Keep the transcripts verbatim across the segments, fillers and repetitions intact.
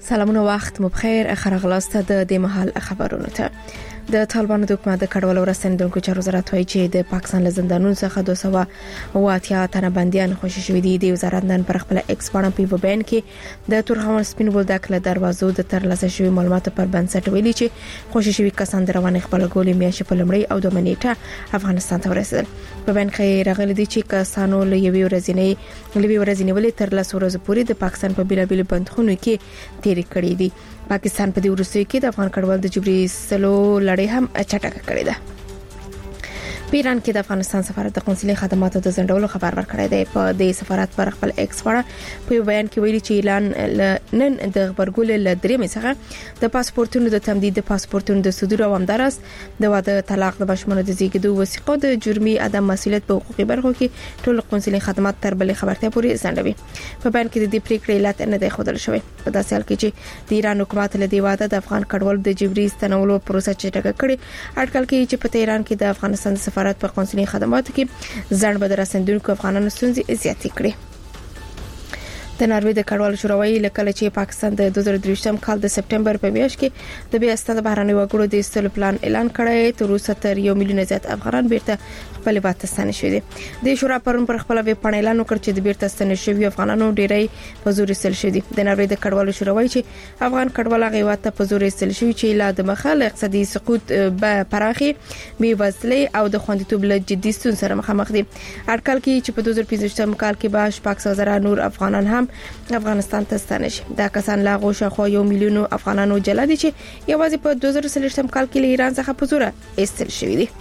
سلامونه وخت مو بخیر خرغلاست د دې محل خبرونه ته د طالبانو د حکومت د کډوالو رسندونکو چارو وزارت وايي چې د پاکستان له زندانونو څخه دوه سوه اوه اتیا تنه بنديان خوشي شوي دي. د وزارت نن پر خپل ایکس باندې په بیان کې د تورخمن سپین بولدک له دروازو د ترلاسه شوی معلوماتو پر بنسټ ویلي چې خوشي شوي کسان د رواني خپل ګولې میاشتې په لمړی او دوه منېټه افغانستان ته ورسېدل. په بیان کې راغلي دي چې کسانو له یوې ورځې لوي ورځې ولې تر لاسو ورځې پورې د پاکستان په بیلابیل بندخونو کې تیر کړی دي. پاکستان په دې وروستیو کې د افغان کډوال د جبري سلو لړۍ هم چټکه کړې ده. په ایران کې د افغانستان سفارت د قونسلي خدماتو د زندولو خبر ورکړی دی. په دې سفارت پر خپل ایکس باندې په بیان کې ویلي چې اعلان نن د خبرګول له درېمې څخه د پاسپورتونو د تمدید د پاسپورتونو د صدور او همدارس د واده طلاق د بشمنو د زیږیدو وثیقو د جرمي عدم مسؤلیت په حقوقي برخو کې ټول قونسلي خدمات تر بلې خبرتیا پورې ځنډوي. په بیان کې د دې پریکړې علت نه دی ښودل شوی. په داسې حال کې چې د ایران حکومت له دې واده د افغان کډوالو د جبري ستنولو پروسه چټکه کړې. اټکل کوي چې په ایران کې د افغانستان سفارت په قونسلي خدماتو کې ځړ به رسندونکو افغانانو ستونزې زیاتې کړي. د ناروې د کډوالو شورای لکه چې پاکستان د دوه زره درویشتم کال د سپټمبر په میاشت کې د بیا ستاسو بهراني وګړو د استلو پلان اعلان کړی. تر اوسه تر یو میلیون زیات افغانان بیرته خپل وطن ستنه شوي دي. د شورا پرون پر خپل ویب پاڼه اعلان وکړ چې د بیرته ستنه شوي افغانانو ډیری په زور استل شوي دي. د ناروې د کډوالو شورای چې افغان کډوال هغه وته په زور استل شوي چې لا د مخه اقتصادي سقوط به پراخي بي وزلې او د خوندیتوب له جدي ستونزو سره مخامخ دي. اټکل کوي چې په دوه زره پنځوستم کال کې به شپږ سوه زره نور افغانان هم افغانستان ته ستنه شي. دا کسان لا غوښه خو یو میلیون افغانانو جلا دي چې یوازې په دوه زره څلوېښتم کال کې له ایران څخه په زور استل شوي دي.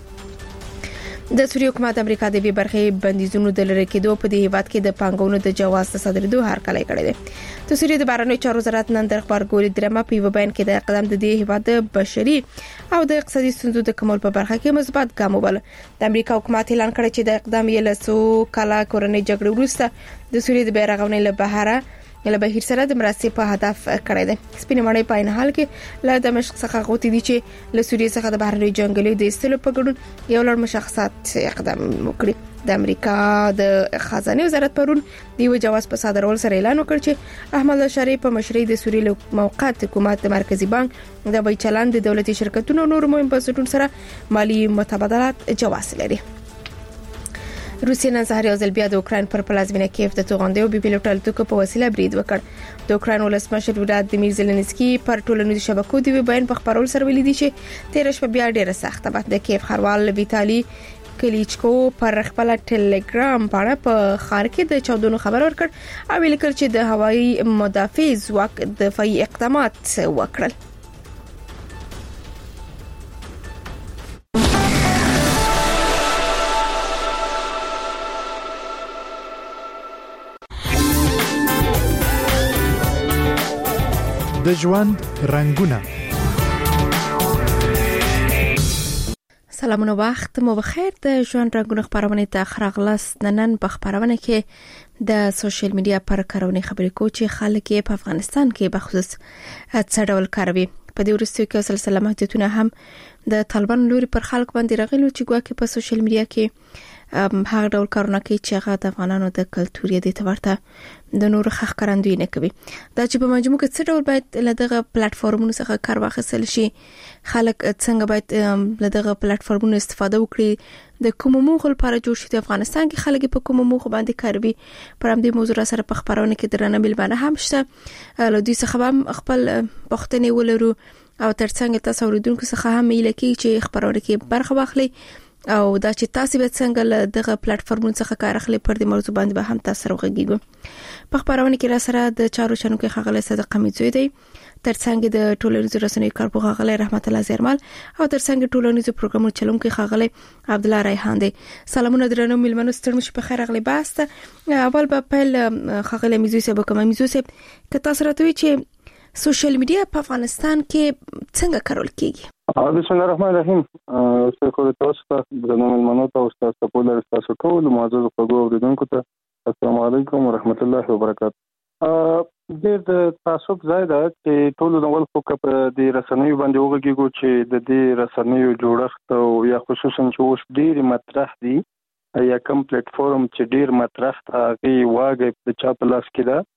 د سوریې حکومت امریکا د وی برخې بندیزونو د لری کېدو په دې هیواد کې د پانګونو د جواز صادرېدو هرکلی کړی دی. د سوریې د بهرنیو چارو وزارت نن د خبرګول درمه په بیان کې د اقدام د دې هیواد د بشري او د اقتصادي ستونزو د کمول په برخه کې مثبت ګام وبل. د امریکا حکومت اعلان کړی چې د اقدام یې له څو کاله کورنۍ جګړې وروسته د سوریې د بیرغونې له بهره له بهیر سره د مرستې په هدف کړی دی. سپینې مړۍ په عین حال کې له دمشق څخه غوتی دي چې له سوریې څخه د بهرنی جنگلي د استلو په ګډون یو لړ مشخصات اقدام وکړي. د امریکا د خزانه وزارت پرون دیو جواز په صادرول سره اعلان وکړ چې احمد شریف په مشرۍ د سوریې موقت حکومت د مرکزی بانک د وی چلان د دولتي شرکتونو نور مهم بنسټونو سره مالی متبادلات جواز لري. روسیه نن سهار یو ځل بیا د اوکراین پر پلازمینه کیف د توغندې او بي پیلوټ الوتکو په وسیله برید وکړ. د اوکراین ولسمشر ولادیمیر زيلنسکي پر ټولنیزو شبکو د بیان په خبرولو سره ویلي دی چې تیر شپه بیا ډیره سخته ده. د کیف خروال ویتالي کلیچکو پر خپل ټلګرام باندې په خار کې د چاودنو خبر ورکړ او ویل کړ چې د هوایي مدافع ځواک دفاعي اقدامات وکړل. د ژوند رنگونه. سلامونه وخت مو بخیر. د ژوند رنگونه خبرونه ته خراغلاست. نن په خبرونه کې د سوشل میډیا پر کارونې خبرې کو چې خلک په افغانستان کې بخصوص څه ډول کاروي. په دې وروستیو کې سلسله محدودونه هم د طالبان لوري پر خلک باندې راغلي چې ګواکې په سوشل میډیا کې هغه ډول کارونه کوي چې هغه د افغانانو د کلتور یې د تورته د نور خخ کارندوی نه کوي. دا چې په مجموع کې څه ډول باید له دغه پلیټ فارمونو څخه کار واخیستل شي، خلک څنګه باید له دغه پلیټ فارمونو استفاده وکړي، د کوم موخو لپاره جوړ شوی د افغانستان کې خلک په کوم موخو باندې کاروي. پر همدې موضوع سره په خبرونه کې درنه ملمنه هم شته. له دوی څخه هم خپل پوښتنې ولرو او ترڅنګ تاسو اوریدونکو څخه هم ایله کې چې خبرونه کې برخه واخلي او دا چې تاسو به څنګه له دغه پلیټ فارمونو څخه کار اخلي پر دې موضوع باندې به هم تاسو راغږیږو. په خبرونه کې را سره د چارو شنو کې خغله صدقه میزوی دی، ترڅنګ د ټولنیزو رسنیو کارپوه خغله رحمت الله زیرمل او ترڅنګ ټولنیزو پروګرامونو چلونکو خغله عبد الله ریحان دی. سلامونه درنو ملمنو ستړي مشه په خیر اغلی باسته. اول به پهل خغله میزوی سبا کوم میزوی سب که تاسو راته چې سوشل میډیا په افغانستان کې څنګه کارول کیږي؟ بسم الله الرحمن الرحیم. شکر تاسو ته د ملمنو ته او تاسو په لور تاسو ټول معزز خوږو اوریدونکو ته السلام علیکم ورحمت الله وبرکاته. ډېر د تعصب ځای ده چې ټول نوول فوکس پر د رسنیو باندې وګورئ چې د دې رسنیو جوړښت او یا خصوصا چې اوس ډېر مطرح دي یا کوم پلیټ فارم چې ډېر مطرح هغه واګي په چا په لاس کې ده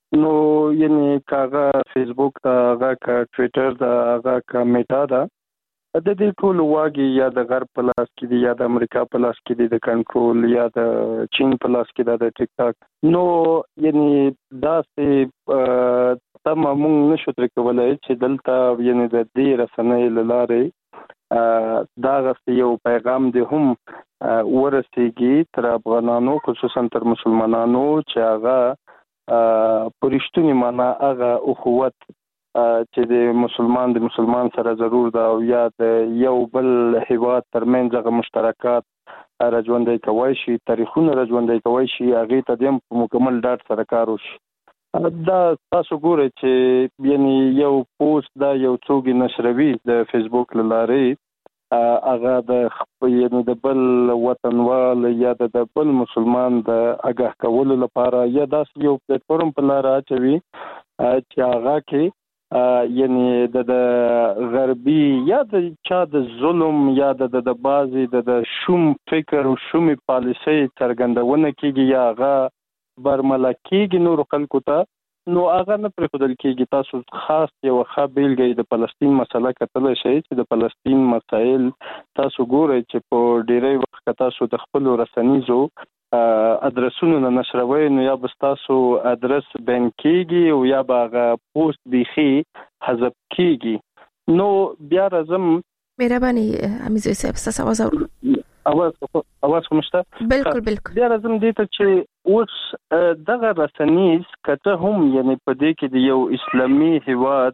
نو یعنی کاغه فیسبوک دا هغه کا ټوئیټر دا هغه کا میټا دا د دې ټول واګي یا د غرب په لاس کې دي یا د امریکا په لاس کې دي د کنټرول یا د چین په لاس کې دا د ټیک ټاک نو یعنی دا سه تم موږ نشو تر کولای چې دلته یعنی د دې رسنۍ لاره دا غوښتي یو پیغام دی هم ورسیږي تر افغانانو خصوصا تر مسلمانانو چې هغه پرشتونی معنا هغه اخوت چې د مسلمان د مسلمان سره ضرور دا او یا د یو بل هیواد ترمنځ هغه مشترکات راځوندې کوي شي تاریخونه راځوندې کوي شي هغه ته د مکمل ډاټ سره کار وشي دا تاسو ګورئ چې یعنی یو پوسټ دا یو څوګي نشروي د فیسبوک لاره هغه د یعنی د بل وطنوال یا د بل مسلمان د آگاه کولو لپاره یا داس یو پلیټ فارم په لاره اچوي چې هغه کې یعنی د غربي یا د چا د ظلم یا د د بازي د شوم فکر او شومي پالیسي څرګندونه کیږي یا هغه برملا کېږي نور خلکو ته نو هغه نه پرېښودل کېږي. تاسو خاص یو ښه بیلګه د فلسطین مسله کتلی شئ چې د فلسطین مسایل تاسو ګورئ چې په ډېری وخت کې تاسو د خپلو رسنیزو ادرسونو نه نشروئ نو یا به ستاسو ادرس بین کېږي او یا به هغه پوسټ بیخي حذف کېږي. نو بیا راځم مهرباني امیزوي صاحب ستاسو اواز اورو اواز اواز کومشته بالکل بالکل بیا راځم دې ته چې اوس دغه رسنیز کته هم یعنی په دې کې د یو اسلامي هیواد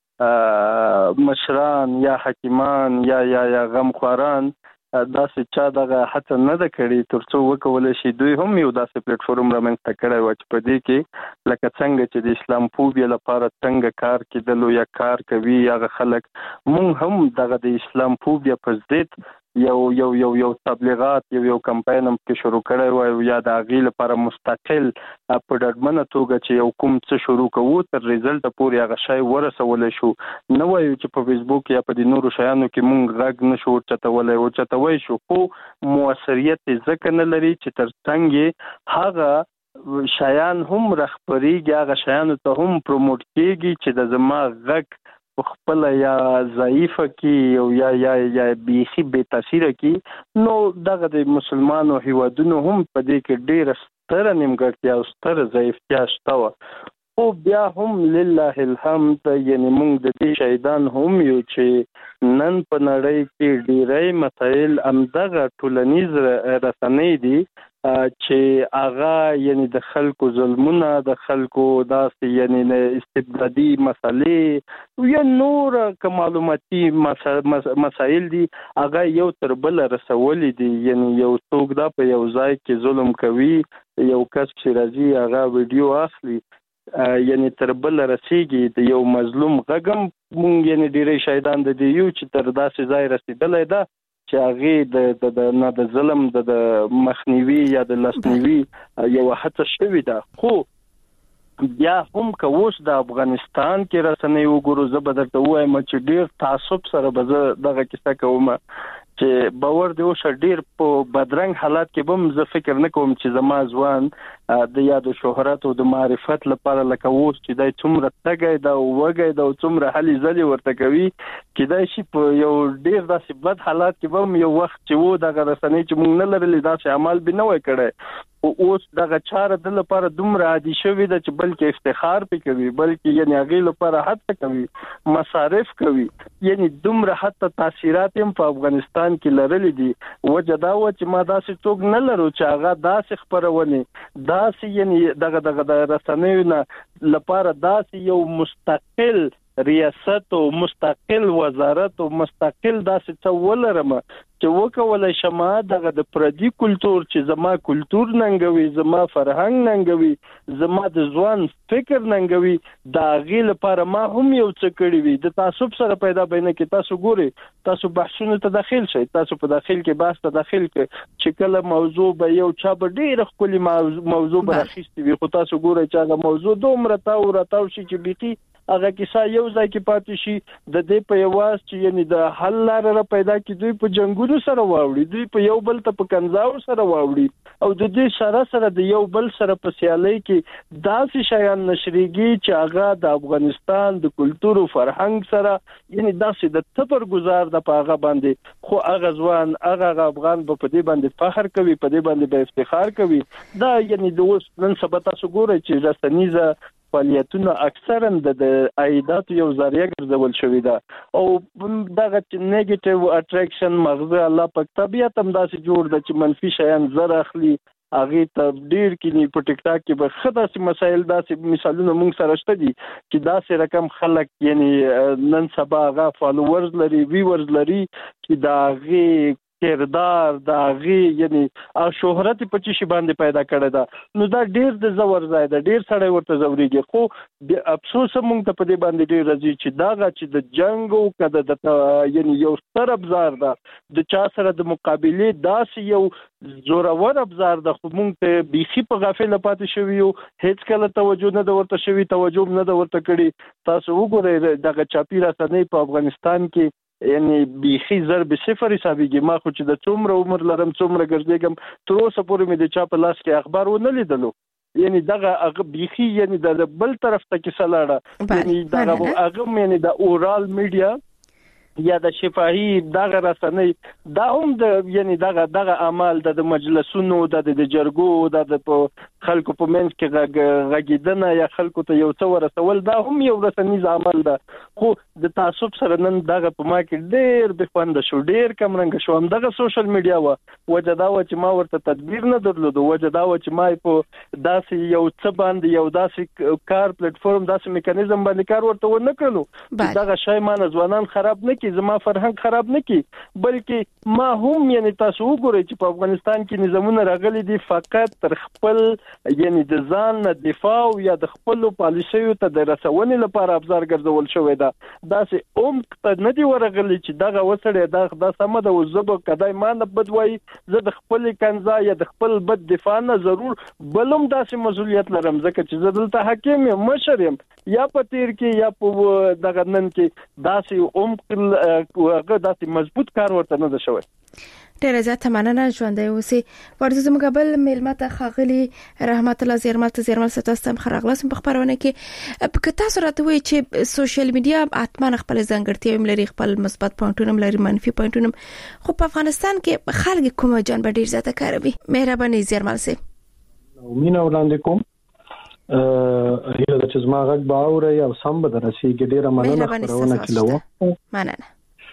مشران یا حکیمان یا یا یا غمخواران داسې چا دغه هڅه نه ده کړې ترڅو وکولای شي دوی هم یو داسې پلیټ فارم رامنځته کړی و چې په دې کې لکه څنګه چې د اسلام فوبیا لپاره څنګه کار کېدلو یا کار کوي هغه خلک مونږ هم دغه د اسلام فوبیا په ضد یو یو یو یو تبلیغات یو یو کمپاین هم کې شروع کړی و یا د هغې لپاره مستقل په ډاډمنه توګه چې یو کوم څه شروع کوو تر ریزلټه پورې هغه شی ورسولی شو. نه وایو چې په فیسبوک یا په د نورو شیانو کې مونږ غږ نه شو ورچتولی ورچتوی شو خو موثریت ځکه نه لري چې تر څنګ هغه شیان هم رخبرېږي هغه شیانو ته هم پروموټ کېږي چې د زما غږ خپل یا ضعیفه کی او یا یا یا بیخي بے تاثیره کی نو دغه د مسلمانانو هیوادونو هم په دې کې ډېر ستر نیمګړتیا او ستر ضعیفتیا شته او بیا هم لله الحمد یعنی موږ د دې شهیدان هم یو چې نن په نړۍ کې ډېری مسایل همدغه ټولنیز رسنۍ دي چې هغه یعنی د خلکو ظلمونه د خلکو داسې یعنی استبدادي مسالې یا نور معلوماتي مسایل دي هغه یو تر بل رسولي دي یعنی یو څوک دا په یو ځای کې ظلم کوي یو کس چې راځي هغه ویډیو اخلي یعنی تر بل رسیږي د یو مظلوم غږم مونږ یعنی ډېری شهیدان د دې یو چې تر داسې ځای رسیدلی ده چې هغې د د نه د ظلم د مخنیوي یا د لاسنیوي یو هڅه شوې ده. خو بیا هم که اوس د افغانستان کې رسنۍ وګورو زه به درته ووایم چې ډېر تعصب سره به زه دغه کیسه کوم چې باور دی اوس ډېر په بدرنګ حالات کې به هم زه فکر نه کوم چې زما ځوان د یا د شهرت او د معرفت لپاره لکه اوس چې دی څومره تږی ده او وږی ده او څومره هلې ځلې ورته کوي کیدای شي په یو ډېر داسې بد حالات کې به هم یو وخت چې و دغه رسنۍ چې موږ نه لرلې داسې عمل به نه وای کړی او اوس دغه چاره د لپاره دومره عادي شوې ده چې بلکې افتخار پې کوي بلکې یعنی هغې لپاره هڅه کوي مصارف کوي یعنی دومره حتی تاثیرات هم په افغانستان کې لرلې دي وجه دا وه چې ما داسې څوک نه لرو چې هغه داسې خپرونې داسې یعنی دغه دغه د رسنیو نه لپاره داسې یو مستقل ریاست او مستقل وزارت او مستقل داسې څه ولرم چې وکولای شم دغه د پردي کلتور چې زما کلتور ننګوي زما فرهنګ ننګوي زما د ځوان فکر ننګوي د هغې لپاره ما هم یو څه کړي وي د تعصب سره پیدا بینه کې تاسو ګورئ تاسو بحثونو ته داخل شئ تاسو په داخل کې بحث ته داخل کړئ چې کله موضوع به یو چا به ډېره ښکلې موضوع به راخیستې وي خو تاسو ګورئ چې هغه موضوع دومره تاو راتاو شي چې بیخي هغه کیسه یو ځای کې پاتې شي د دې په یواز چې یعنی د حل لاره پیدا کی دوی په جنگونو سره واوړي دوی په یو بل ته په کنځاو سره واوړي او د دې سره سره د یو بل سره په سیالي کې داسې شیان نشریږي چې هغه د افغانستان د کلتور او فرهنګ سره یعنی داسې د تبر گزار د پاغه باندې خو هغه ځوان هغه افغان په دې باندې فخر کوي په دې باندې به افتخار کوي دا یعنی د اوس نن سبا تاسو ګورئ چې رسنیزه فعالیتونه اکثرا د عایدات یو ذریعہ ګرځول شوی دا او دغه نیگیټیو اټریکشن مغزه الله په طبيعت هم داسې جوړ د چې منفي شیان زر اخلي هغه ته ډیر کې په ټیک ټاک کې به خداسي مسایل داسې مثالونه موږ سره شته دي چې داسې رقم خلک یعنی نن سبا هغه فالوورز لري ویورز لري چې دا غي کردار دا غي یعنی شهرت په چی شي باندې پیدا کړی دا نو دا ډیر د زور ځای دا ډیر سړی ورته زوريږي خو د افسوس مونږ ته په دې باندې ډیر راځي چې دا چې د جنگ او کده د یعنی یو ستر ابزار دا د چا سره د مقابله داسې یو زورور ابزار د خو مونږ ته بيخي په غافل پاتې شوی یو هیڅ کله توجه نه د ورته شوی توجه نه د ورته کړی تاسو وګورئ دغه چاپی رسنۍ په افغانستان کې یعنی بيخي ضرب صفر حسابيږي ما خو چې د څومره عمر لرم څومره ګرځېږم تر اوسه پورې مې د چا په لاس کې اخبار ونه لیدلو یعنی دغه هغه بيخي یعنی د بل طرف ته کې سلاړه یعنی دغه هغه یعنی د اورال میډیا یا د شفاهي دغه رسنۍ دا هم د یعنی دغه دغه اعمال د مجلسونو د د جرګو د خلکو په منځ کې غږیدنه یا خلکو ته یو څه ورسول دا هم یو رسنیز عمل ده خو د تعصب سره نن دغه په ما کې ډېر د خوند شو ډېر کم رنګ شو هم دغه سوشل میډیا و وجدا و چې ما ورته تدبیر نه درلود وجدا و چې ما په داسې یو څه باندې یو داسې کار پلیټ فارم داسې میکانیزم باندې کار ورته ونه کړلو دغه شای ما ځوانان خراب نه کی زما فرهنګ خراب نه کی بلکې ما هم یعنی تاسو وګورئ چې په افغانستان کې نظامونه راغلي دي فقط تر خپل یعنی د ځان دفاع یا د خپل پالیسیو ته د رسونې لپاره ابزار ګرځول شوی دا داسې عمق ته نه دی ورغلي چې دغه وسړی دا د سم د وزبو کدای ما نه بدوي زه د خپل کنزا یا د خپل بد دفاع نه ضرور بلوم داسې مسؤلیت لرم ځکه چې زه دلته حاکم یم مشر یم یا په تیر کې یا په دغه نن کې داسې عمق هغه داسې مضبوط کار ورته نه ده شوی ډیره زیاته مننه ژوندۍ اوسئ ورته زموږ بل میلمه ته ښاغلي رحمت الله زیرمل ته زیرمل ستاسو هم خراغلاسم په خبرونه کې که تاسو راته وایئ چې سوشل میډیا حتما خپل ځانګړتیاوې لري خپل مثبت پوینټونه لري منفي پوینټونه خو په افغانستان کې خلک کومه جنبه ډیر زیاته کاروي مهرباني زیرمل سي مینه وړاندې کوم ا هیله د چې زما غږ باوري او سم به درسیږي ډیره مننه خبرونه کړو مننه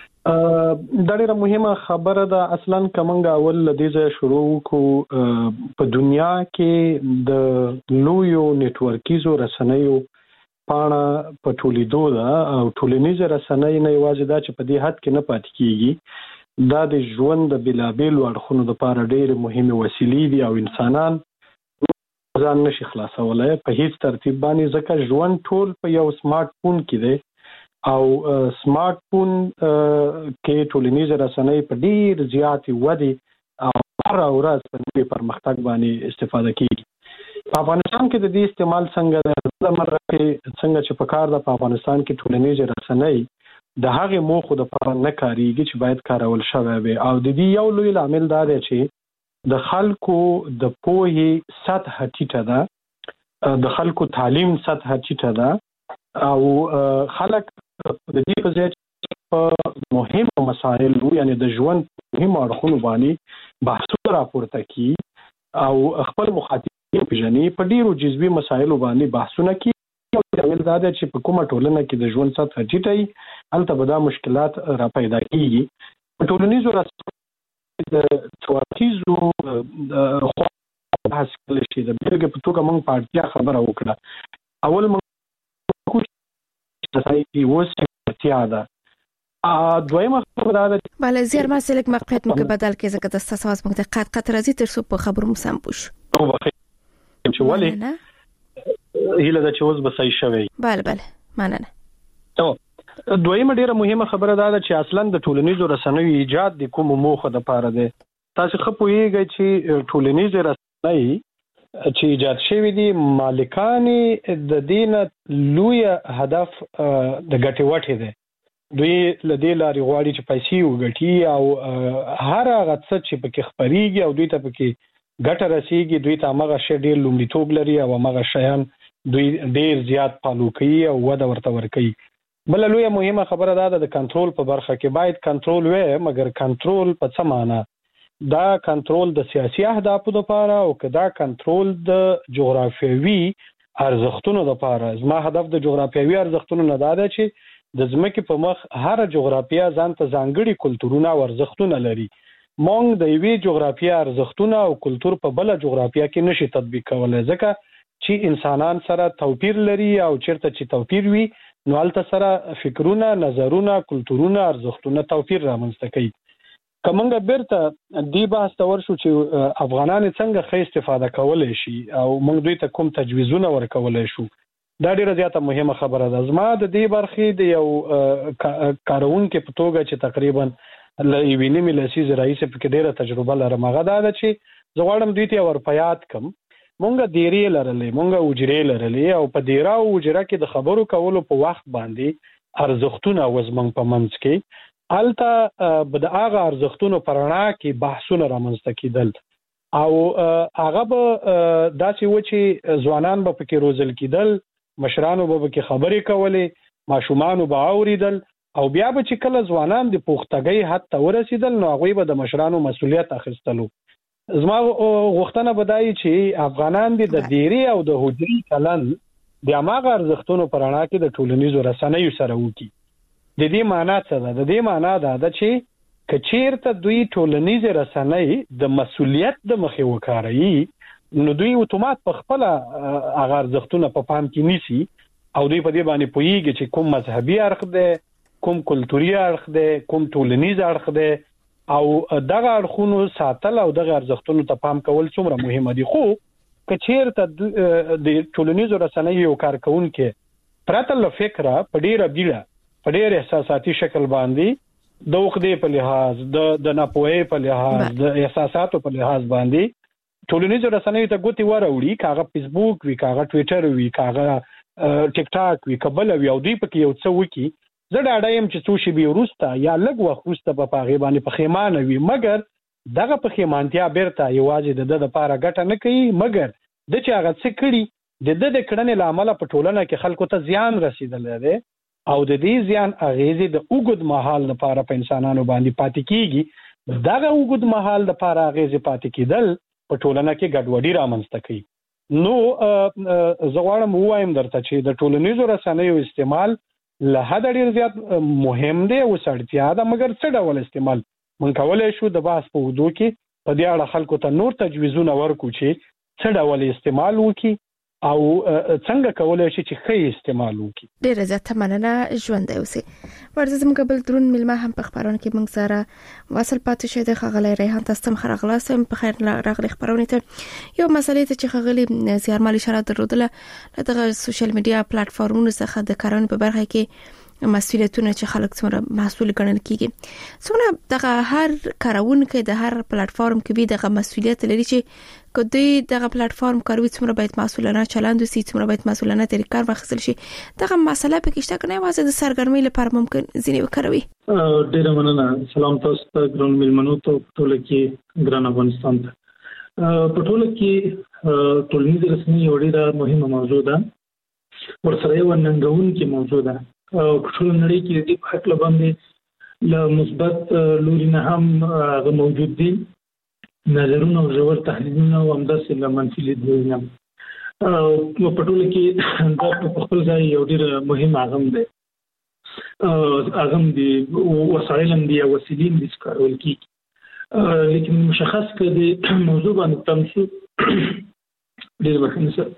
دا ډیره مهمه خبره ده اصلا کومنګ اول لدیزه شروع کو په دنیا کې د لویو نتورکیزو رسنیو پاڼه په ټولیدو ده او ټولنیز رسنۍ نه یوازې دا چې په دې حد کې نه پاتې کیږي دا د ژوند د بلابل اړخونو لپاره ډیره مهمه وسیلې دي او انسانان ځان نشي خلاصولای په هیڅ ترتیب باندې ځکه ژوند ټول په یو سمارټ فون کې دی او سمارټ فون کې ټولنیز رسنۍ په ډیر زیاتې ودی او هر ورځ په دې پرمختګ باندې استفاده کیږي په افغانستان کې د دې استعمال څنګه د مرګ څنګه چې په کار د افغانستان کې ټولنیز رسنۍ د هغه موخو د پر نه کاریږي چې باید کارول شوی وي او د دې یو لوی عامل دا دی چې د خلکو د پوهې سطح ټیټه ده د خلکو تعلیم سطح ټیټه ده او خلک د دې په ځای په مهمو مسایلو یعنی د ژوند مهم اړخونو باندې بحثونه راپورته کوي او خپل مخاطبین پیژني په ډیرو جزوي مسایلو باندې بحثونه کوي او دا ویل دا چې په کومه ټولنه کې د ژوند سطح ټیټه هلته به دا مشکلات را پیدا کیږي په ټولنیزو رسنیو د تواتیزو خو بحث کول شي د بیلګې په توګه موږ پارتیا خبره وکړه اول موږ صحیح وسه ده ا دویمه خبره ده بله زیرمل سلک موقعیت مو بدل کې زکه د تاسو واس موږ قط قط راځي تر څو په خبرو مسام پوش او بخیر چې ولې هیله د چوز به صحیح شوی بله بله مننه او دویمه ډیره مهمه خبره ده چې اصلا د ټولنیزو رسنیو ایجاد د کوم موخه د پاره ده تاسو خو پوهیږئ چې ټولنیز رسنۍ چې ایجاد شوی دي مالکان د دین لوی هدف د ګټې وټې ده. دوی لدې لارې غواړي چې پیسې وګټي او هر هغه څه چې پکې خپريږي او دوی ته پکې ګټه رسیږي دوی ته هغه شی ډېر لومړیتوب لري او هغه شیان دوی ډېر زیات فالو کوي او وده ورته ورکوي. بل لوی مهمه خبره ده د کنټرول په برخه کې باید کنټرول وي، مګر کنټرول په څه معنی؟ دا کنټرول د سیاسي اهدافو لپاره او کدا کنټرول د جغرافیوي ارزښتونو لپاره. زما هدف د جغرافیوي ارزښتونو نه ده چې د ځمکې په مخ هر جغرافیه ځان ته ځانګړي کلتورونه او ارزښتونه لري. مونږ د یوې جغرافیه ارزښتونه او کلتور په بل جغرافیه کې نشي تطبیق کولای، ځکه چې انسانان سره توپیر لري او چیرته چې توپیر وي نو هلته سره فکرونه، نظرونه، کلتورونه، ارزښتونه توپیر رامنځته کوي. که مونږ بیرته دې بحث ته ورشو چې افغانان څنګه ښه استفاده کولی شي او مونږ دوی ته کوم تجویزونه ورکولی شو، دا ډیره زیاته مهمه خبره ده. زما د دې برخې د یو کارونکي په توګه چې تقریبا له یوې نیمې لسیزې راهیسې پکې ډیره تجربه لرم، هغه دا ده چې زه غواړم دوی ته ور په یاد کړم مونږ دیرې لرلې، مونږ حجرې لرلې او په دیره او حجره کې د خبرو کولو په وخت باندې ارزښتونه و زموږ په منځ کې هلته به د هغه ارزښتونو په رڼا کې بحثونه رامنځته کېدل او هغه به داسې و چې ځوانان به پکې روزل کېدل، مشرانو به پکې خبرې کولې، ماشومانو به اورېدل او بیا به چې کله ځوانان د پختګۍ حد ته ورسېدل نو هغوی به د مشرانو مسؤلیت اخیستلو. زما غوښتنه به دا وي چې افغانان دې د دیرې او د حجرې چلند د هماغه ارزښتونو په رڼا کې د ټولنیزو رسنیو سره وکړي. د دې معنا څه ده؟ د دې معنا دا ده چې که چیرته دوی ټولنیزې رسنۍ د مسؤلیت د مخې وکاروي نو دوی اتومات په خپله هغه ارزښتونه په پام کې نیسي او دوی په دې باندې پوهیږي چې کوم مذهبي اړخ دی، کوم کلتوري اړخ دی، کوم ټولنیز اړخ دی او دغه اړخونو ساتل او دغه ارزښتونو ته پام کول څومره مهمه دي. خو که چیرته د ټولنیزو رسنیو یو کارکوونکی پرته له فکره په ډیره بیړه په ډیر احساساتي شکل باندې د عقدې په لحاظ، د ناپوهۍ په لحاظ، د احساساتو په لحاظ باندې ټولنیزو رسنیو ته ګوتې وراوړي، که هغه فیسبوک وي، که هغه ټویټر وي، که هغه ټیک ټاک وي، که بله وي او دوی پکې یو څه وکړي، زه ډاډه یم چې څو شېبې وروسته یا لږ وخت وروسته به په هغې باندې پښیمانه وي، مګر دغه پښیمانتیا بیرته یوازې د ده دپاره ګټه نه کوي، مګر ده چې هغه څه کړي د ده د کړنې له امله په ټولنه کې خلکو ته زیان رسېدلی دی او د دې زیان اغیزې د اوږد مهال لپاره په انسانانو باندې پاتې کیږي. دغه اوږد مهال لپاره اغیزې پاتې کېدل په ټولنه کې ګډوډي رامنځته کوي. نو زه غواړم ووایم درته چې د ټولنیزو رسنیو استعمال له حده ډېر زیات مهم دی، اوس اړتیا ده، مګر څه ډول استعمال موږ کولی شو د بحث په اوږدو کې په دې اړه خلکو ته نور تجویزونه ورکړو چې څه ډول استعمال وکړي او څنګه کولای شي چې ښه استعمال وکړي. ډېره زیاته مننه، ژوندی اوسئ. ورته زموږ بل درون میلمه هم په خپرونه کې موږ سره واصل پاتې شوی دی. ښاغلی ریحان، تاسو ته ښه راغلاست. په خیر راغلئ خپرونې ته. یو مسلې ته چې ښاغلي زیارمل اشاره درلودله له دغه سوشل میډیا پلیټفارمونو څخه د کارونې په برخه کې مسؤلیتونه چې خلک څومره مسؤل ګڼل کیږي، څومره دغه هر کارونکي د هر پلیټفارم کې وي دغه مسؤلیت لري چې که دوی دغه پلیټفارم کاروي څومره باید مسؤلانه چلند وشي، څومره باید مسؤلانه طریقه کار واخیستل شي. دغه مسله پکې شته که نه یوازې د سرګرمۍ لپاره ممکن ځینې وکاروي؟ ډېره مننه. سلام تاسو ته ګران میلمنو ته په ټوله کې ګران افغانستان ته. په ټوله کې ټولنیز رسنۍ یو ډېره مهمه موضوع ده، ورسره یو ننګونکې موضوع ده او په ټوله نړۍ کې د دې په هکله باندې له مثبت لوري نه هم هغه موجود دي، نظرونه او ژور تحلیلونه او همداسې له منفي لیدلوري نه. په ټوله کې دا په خپل ځای یو ډېر مهم اغم دی، اغم دی، وسایل هم دي او وسیلې هم دي چې کارول کېږي، لیکن مشخص که د موضوع باندې تم شو ډېر بخښنه سره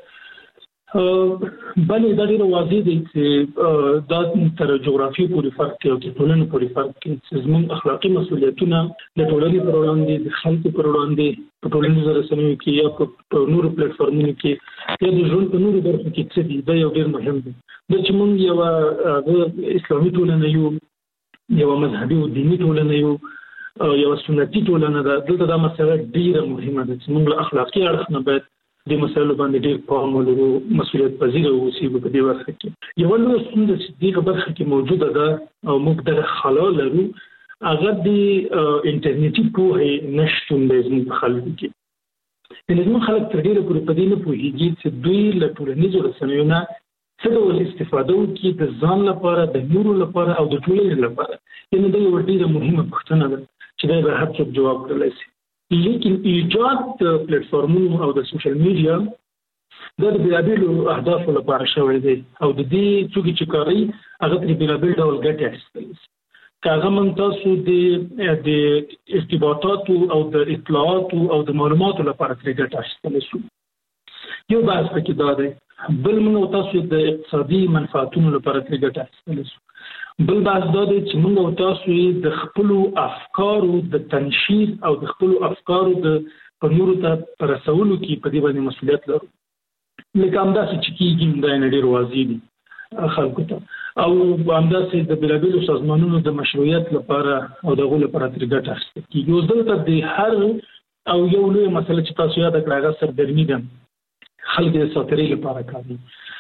بلې دا ډېره واضح دی چې دا تر جغرافیې پورې فرق کوي او د ټولنې پورې فرق کوي چې زموږ اخلاقي مسؤلیتونه د ټولنې پر وړاندې، د خلکو پر وړاندې، په ټولنیزو رسنیو کې یا په نورو پلیټفارمونو کې یا د ژوند په نورو برخو کې څه دي، دا یو ډېر مهم دی. دا چې موږ یوه اسلامي ټولنه یو، یوه مذهبي او دیني ټولنه یو، یوه سنتي ټولنه ده، دلته دا مسله ډېره مهمه ده چې موږ له اخلاقي اړخ نه باید د مسایلو باندې ډېر پام ولرو، مسؤلیت پذیر اوسو په دې وخت کې. یو نو څنګه چې دغه برخه کې موجوده ده او موږ د خلا لرو هغه د انټرنیټي پوهې نشټون د زموږ خلکو کې. د زموږ خلک تر ډېره پورې په دې نه پوهېږي چې دوی له ټولنیزو رسنیو نه څه ډول استفاده وکړي د ځان لپاره، د نورو لپاره او د ټولنې لپاره. یعنې دا یوه ډېره مهمه پوښتنه ده چې دا به هر څوک جواب کړلی شي. لیکن ایجاد د پلیټفارمونو او د سوشل میډیا دا د بېلابېلو اهدافو لپاره شوی دی او د دې څوک چې کاروي هغه ترې بېلابېل ډول ګټې اخیستلی شي. که هغه موږ تاسو د د ارتباطاتو او د اطلاعاتو او د معلوماتو لپاره ترې ګټه اخیستلی شو. یو بحث پکې دا دی. بل موږ تاسو د اقتصادي منفعتونو لپاره ترې ګټه اخیستلی شو. بل بحث دا دی چې موږ تاسو د خپلو افکارو د تنشیر او د خپلو افکارو د په نورو ته په رسولو کې په دې باندې مسؤلیت لرو. لکه همداسې چې کېږي دا یې ډېر واضح دي خلکو ته، او همداسې د بېلابېلو سازمانونو د مشروعیت لپاره او د هغو لپاره ترې ګټه اخیستل کېږي. اوس دلته د هر او یو لویه مسله چې تاسو یاده کړه هغه سرګرمي ده، خلک د ساترۍ لپاره کاروي.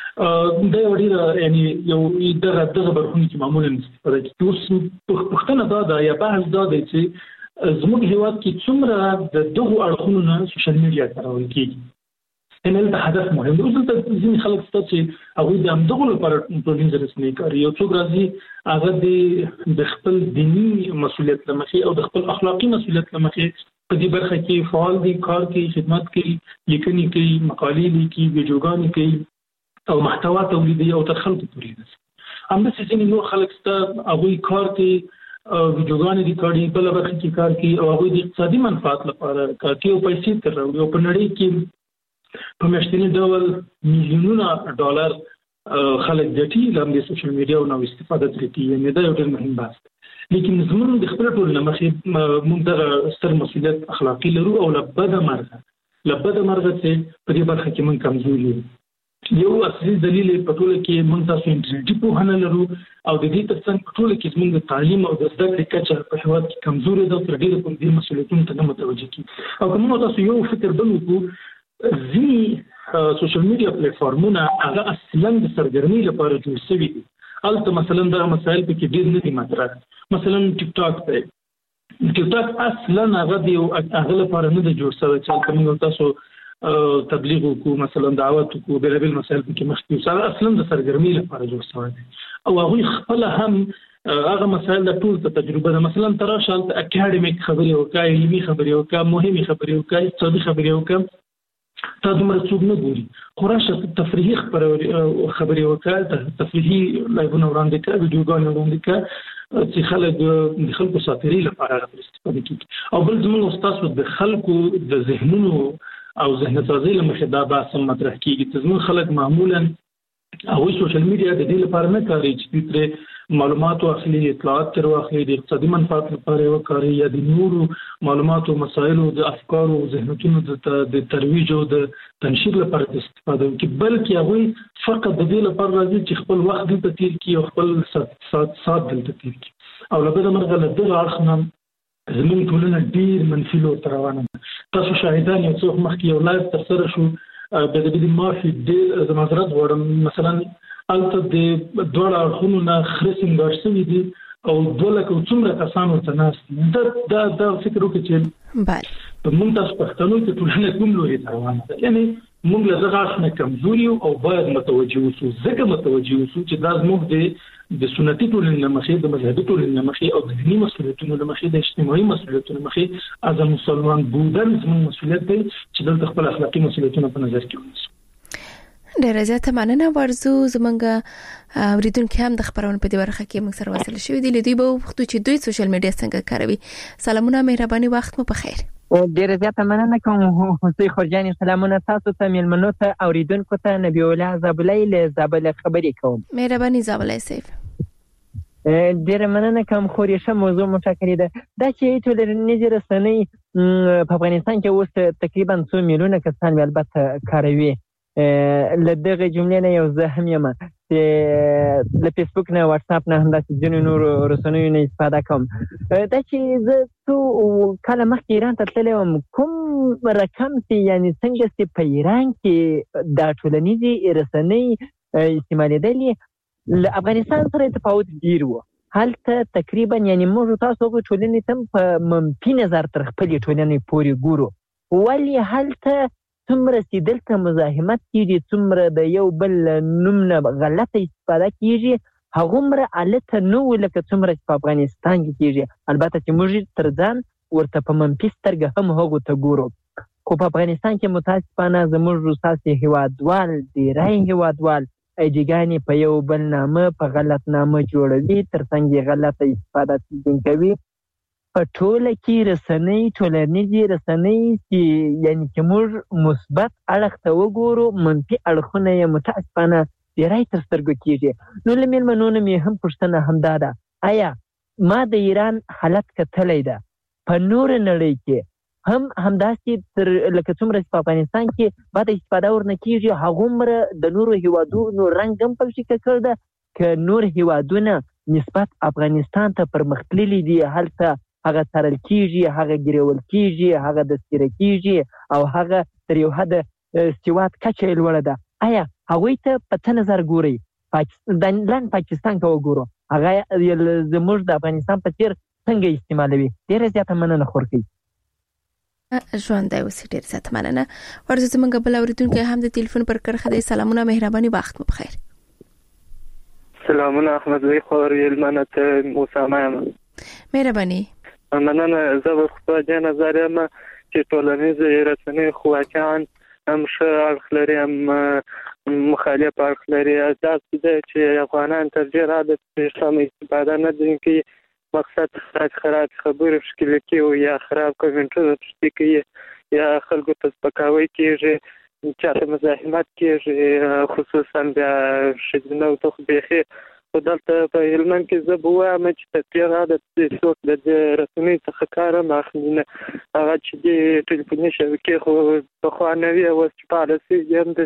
دا یو ډېره یعنې یو دغه دغه برخونو کې معمولا استفاده کېږي. اوس پوښتنه دا ده یا بحث دا دی چې زموږ هېواد کې څومره د دغو اړخونو نه سوشل میډیا کارول کېږي. یعنې دلته هدف مهم دی. اوس دلته ځینې خلک شته چې هغوی د همدغو لپاره ټولنیزې رسنۍ کاروي. یو څوک راځي هغه د د خپل دیني مسؤلیت له مخې او د خپل اخلاقي مسؤلیت له مخې په دې برخه کې فعال دي، کار کوي، خدمت کوي، لیکنې کوي، مقالې لیکي، ویډیوګانې کوي او محتوا تولیدوي او تر خلکو پورې رسوي. همداسې ځینې نور خلک شته هغوی کار کوي، ویډیوګانې ریکارډوي، بله برخه کې کار کوي او هغوی د اقتصادي منفعت لپاره کار کوي او پیسې ترې راوړي او په نړۍ کې په میاشتني ډول میلیونونه ډالر خلک ګټي له همدې سوشل میډیا نه استفاده ترې کوي. یعنې دا یو ډېر مهم بحث دی. لیکن زموږ د خپل ټولنې مخې موږ دغه ستر مسؤلیت اخلاقي لرو او له بده مرغه له بده مرغه چې په دې برخه کې موږ کمزوري یو. یو اصلي دلیل په ټوله کې موږ تاسو انټرنیټي پوهه نه لرو او د دې تر څنګ په ټوله کې زموږ د تعلیم او د زده کړې کچه په هېواد کې کمزورې ده او تر ډېره پورې دې مسؤلیتونو ته نه متوجه کېږي. او که موږ تاسو یو فکر بل وکړو، ځینې سوشل میډیا پلیټفارمونه هغه اصلا د سرګرمۍ لپاره جوړ شوي دي. هلته مثلا دغه مسایل پکې ډېر نه دي مطرح. مثلا ټیک ټاک دی. ټیک ټاک اصلا هغه د یو هغه لپاره نه دی جوړ شوی چې هلته موږ تاسو تبلیغ وکړو، مثلا دعوت وکړو، بېلابېل مسایل پکې مخکې وو. هغه اصلا د سرګرمۍ لپاره جوړ شوی دی او هغوی خپله هم هغه مسایل د ټول ته تجربه ده. مثلا ته راشه هلته اکاډمیک خبرې وکړه، علمي خبرې وکړه، مهمې خبرې وکړه، اقتصادي خبرې وکړه. تا دومره څوک نه ګوري، خو راشه تفریحي خبرې وکړه، تفریحي لایفونه وړاندې کړه، ویډیوګانې وړاندې کړه چې خلک د خلکو ساترۍ لپاره هغه پرې استفاده کېږي. او بل زموږ ستاسو د خلکو د ذهنونو او ذهن سازۍ له مخې دا بحث هم مطرح کېږي چې زموږ خلک معمولا هغوی سوشل میډیا د دې لپاره نه کاروي چې دوی ترې معلومات واخلي، اطلاعات ترې واخلي، د اقتصادي منفعت لپاره یې وکاروي یا د نورو معلوماتو، مسایلو، د افکارو او ذهنیتونو د ترویج او د تنشیر لپاره استفاده وکړي، بلکې هغوی فقط د دې لپاره راځي چې خپل وخت دلته تېر کړي او خپل ساعت ساعت دلته تېر کړي. او له بده مرغه له دغه اړخ نه زموږ ټولنه ډېر منفي لور ته روانه ده. تاسو شاهدان یو څه مخکې یو لایف ترسره شو، به د دې معافي ډېر زه معذرت غواړم، مثلا هلته د دواړه اړخونو نه خره سینګار شوي دي او دوه لکه څومره کسان ورته ناست دي. دا دا فکر وکړئ چې په موږ تاسو پښتنو کې ټولنه کوم لوري ته روانه ده. یعنې موږ له دغه اړخ نه کمزوري یو او باید متوجه اوسو. ځکه متوجه اوسو چې دا زموږ د د سنتي ټولنې له مخې، د مذهبي ټولنې له مخې او د دیني مسؤلیتونو له مخې، د اجتماعي مسؤلیتونو له مخې از مسلمان بودن زموږ مسؤلیت دی چې دلته خپل اخلاقي مسؤلیتونه په نظر کې ونیسو. ډېره زیاته مننه ورزو. زمونږ اوریدونکي هم د خبرونو په دې برخه کې موږ سره وصل شوي دي. له دوی به وغوښتو چې دوی سوشل میډیا څنګه کاروي. سلامونه، مهرباني، وخت مو په خیر. ډېره زیاته مننه کوم حسین خورجاني. سلامونه تاسو ته، میلمنو ته، اوریدونکو ته. نبی الله زابلۍ له زابل خبرې کوم. مهرباني زابلۍ صاحب. ډېره مننه کوم. خو ریښه موضوع مټاکلې ده دا چې ټولنیزې رسنۍ په افغانستان کې اوس تقریبا څو میلیونه کسان البته کاروي. له دغه جملې نه یو زه هم یم چې چې له فیسبوک نه واتس اپ نه همداسې ځینو نورو رسنیو نه استفاده کوم. دا چې زه څو کاله مخکې ایران ته تللی وم، کوم رقم چې یعنې څنګه چې په ایران کې دا ټولنیزې رسنۍ استعمالېدلې له افغانستان سره تفاوت ډېر و. هلته تقریبا یعنې موږ تاسو هغوی ټولنې ته هم په منفي نظر تر خپلې ټولنې پورې ګورو. ولې هلته څومره چې دلته مزاحمت کېږي، څومره د یو بل نوم نه غلطه استفاده کېږي، هغومره هلته نه و لکه څومره چې په افغانستان کې کېږي. البته چې موږ تر ځان ورته په منفي سترګه هم هغو ته ګورو. خو په افغانستان کې متاسفانه زموږ ستاسې هېوادوال ډېری هېوادوال ایډیګانې په یو بل نامه په غلط نامه جوړوي، تر څنګ یې غلطه استفاده څنګه کوي. په ټوله کې رسنۍ ټولنیزې رسنۍ چې یعنې چې موږ مثبت اړخ ته وګورو، منفي اړخونه یې متاسفانه ډېری تر سترګو کېږي. نو له مېلمنو نه مې هم پوښتنه همدا ده، آیا ما د ایران حالت کتلی ده؟ په نوره نړۍ کې هم همداسې تر لکه څومره چې په افغانستان کې بده استفاده ورنه کېږي، هغومره د نورو هېوادونو رنګ هم پکې ککړ ده که نور هېوادونه نسبت افغانستان ته پرمختللي دي، هلته هغه ترل کېږي، هغه ګرول کېږي، هغه دستګیره کېږي او هغه تر یو حده سواد کچه یې لوړه ده. آیا هغوی ته په څه نظر ګورئ؟ لاند پاکستان ته وګورو، هغه زموږ د افغانستان په څېر څنګه استعمالوي؟ ډېره زیاته مننه خورکۍ. ژوندی اوسې، ډېر زیاته مننه. ورځو زموږ بل اورېدونکی هم د تلیفون پر کرښه دی. سلامونه، مهرباني، وخت مو بخیر. سلامونه احمدزی خور یلمنه ته موسامه یم. مهرباني. مننه. زه به خو دې نظر یم چې ټولنیزې رسنۍ خو واقعا هم ښه اړخ لري هم مخالف اړخ لري. داسې ده چې افغانان تر ډېره د سمه استفاده نه دي کوي، مقصد خراب خبرې ښکلې کوي یا خراب کمنټونه پشتي کوي یا خلکو ته سپکاوی کېږي، چاته مزاحمت کېږي، خصوصا بیا ښځینه ته خو بیخي. خو دلته په هلمند کې زه به ووایم چې تر ډېره عادت څوک د دې رسنۍ څخه کار هم اخلي نه. هغه چې دې ټلیفوني شبکې خو پخوا نه وي، اوس چې فعاله شوي هم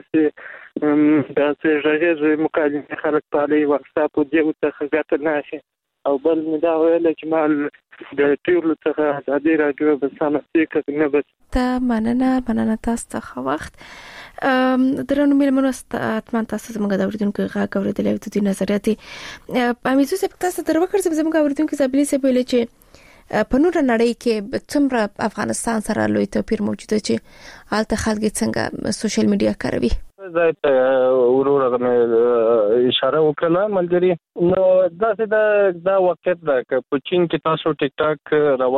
داسې داسې غږیزې مکالمې خلک پالي، واټساپ او دې څخه ګټه نه اخلي. او بل مې دا ویله چې ما د ټیرلو څخه ازادي راډیو به سمه سیکه نه بس ته مننه. مننه تاسو ته ښه وخت. درنو مېلمنو، حتما تاسو زموږ د اورېدونکو غږ اورېدلی او د دوی نظریات یې امیزو صاحب تاسو در وکړ. زموږ اورېدونکو زابلي صاحب ویلي چې په نوره نړۍ کې څومره افغانستان سره لوی توپیر موجود دی چې هلته خلک څنګه سوشل میډیا کاروي. زه ته ورور غو اشاره وکړه ملګری. نو داسې دا دا واقعیت ده چې په چین کې تاسو ټیک ټاک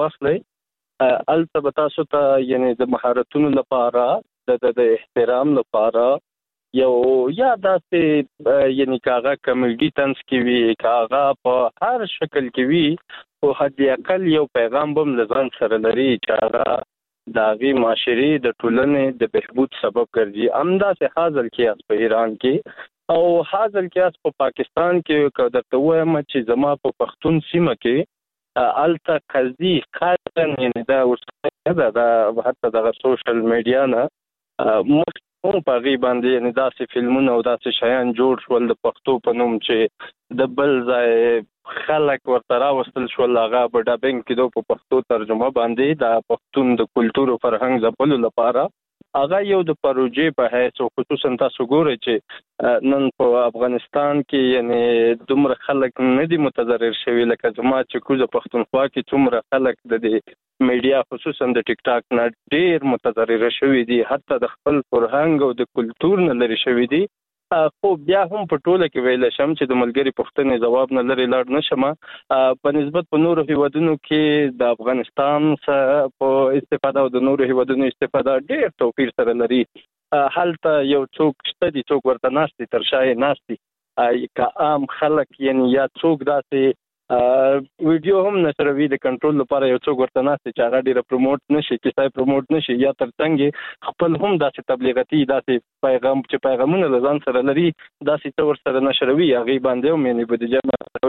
راوخلئ، البته به تاسو ته یعنی د مهارتونو لپاره د د احترام لپاره یو یا داسې یعنی کاغه کمیډي تنس کې وي، کاغه په هر شکل کې وي، او حد اقل یو پیغام بم لزان سره لري چې هغه د هغې معاشرې د ټولنې د بهبود سبب ګرځي. همداسې حاصل کیاس په ایران کې او حاصل کیاس په پاکستان کې. که درته ووایم چې زما په پښتون سیمه کې هلته قصدي خاصا یعنې دا ورسره ده دا حتی دغه سوشل میډیا نه مخکې هم په هغې باندې یعنې داسې فلمونه او داسې شیان جوړ شول د پښتو په نوم چې د بل ځای خلک ورته راوستل شول، هغه په ډبینګ کېدو په پښتو ترجمه باندې د پښتون د کلتور او فرهنګ ځپلو لپاره. هغه یو د پروژې په حیث او خصوصا تاسو ګورئ چې نن په افغانستان کې یعنې دومره خلک نه دي متضرر شوي لکه زما چې کوزه پښتونخوا کې څومره خلک د دې میډیا خصوصا د ټیک ټاک نه ډېر متضرر شوي دي، حتی د خپل فرهنګ او د کلتور نه لرې شوي دي. خو بیا هم په ټوله کې ویلی شم چې د ملګري پوښتنې ځواب نه لرې لاړ نه شم. په نسبت په نورو هیوادونو کې د افغانستان څخه په استفاده او د نورو هیوادونو استفاده ډېر توپیر سره لري. هلته یو څوک شته دي، څوک ورته ناست دي، تر شا یې ناست دي، که عام خلک یعنې یا څوک داسې ویډیو هم نشره وي د کنټرول لپاره یو څوک ورته ناست دی چې هغه ډېره پروموټ نه شي، کیسه یې پروموټ نه شي، یا تر څنګ خپل هم داسې تبلیغاتي داسې پیغام چې پیغامونه له ځان سره لري داسې څه ورسره نشروي، هغې باندې هم یعنې بودیجه مصرفوي.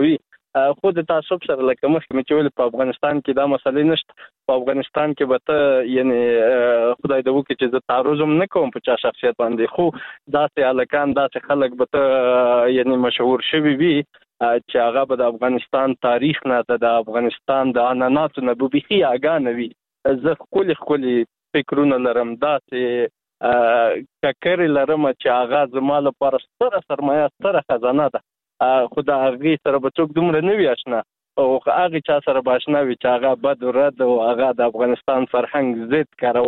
خو د تعصب سره لکه مخکې مې چې ویل په افغانستان کې دا مسلې نشته. په افغانستان کې به ته یعنی خدای دې وکړي چې زه تعرض هم نه کوم په چا شخصیت باندې، خو داسې هلکان داسې خلک به ته یعنی مشهور شوي وي چې هغه به د افغانستان تاریخ نه د افغانستان د عنعناتو نه به بیخي آګاه وي. زه ښکلي ښکلي فکرونه لرم، داسې ککرې لرم چې هغه زما لپاره ستره سرمایه ستره خزانه ده، خو د هغې سره به څوک دومره نه وي اشنا، او هغې چا سره به اشنا وي چې هغه بد و رد او هغه د افغانستان فرهنګ ضد کار او